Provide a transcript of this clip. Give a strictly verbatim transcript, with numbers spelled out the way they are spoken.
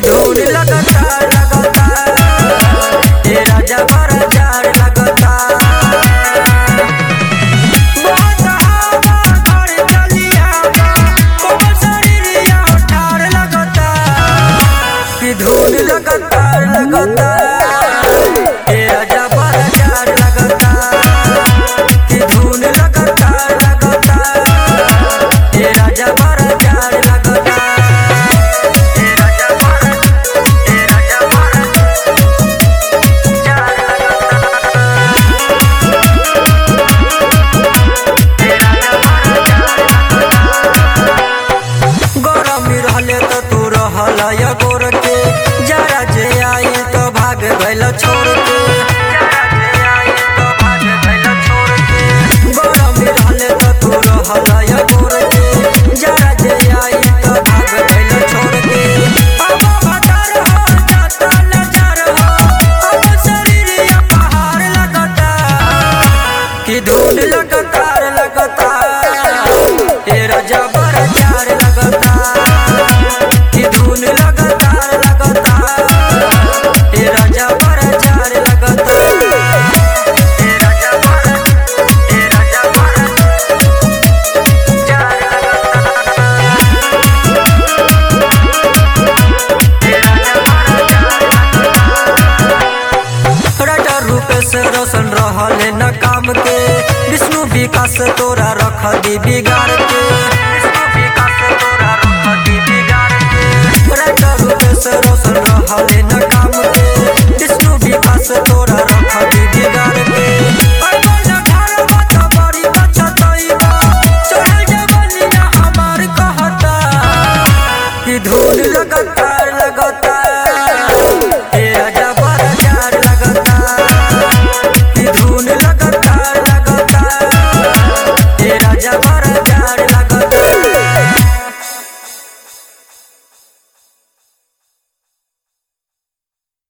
धूल लगातार लगातार ए राजा बड़ा जार लगातार बहुत हवा घर चलिया कोमल शरीरिया ठार लगातार कि धूल लगातार लगातार ए राजा बड़ा जार लगातार कि धूल लगातार लगातार ए राजा बड़ा जार लगातार गोर के जरा जे आई तो भाग गइल छोड़ के गरम रहले तो तू रहल गोर के जरा जे आई तो भाग गइल छोड़ के अब बतर हो जाता नजर हो अब शरीरिया पहाड़ लगता कि धूल लगातार लगातार ए राजा बड़ा जार लगता कि धूल लगातार लगातार ए राजा बड़ा जार लगातार ए राजा बड़ा ए राजा बड़ा जार लगातार ए राजा बड़ा जार लगातार राजा रूप से रोशन रहले न काम के विष्णु विकास तोरा रख दी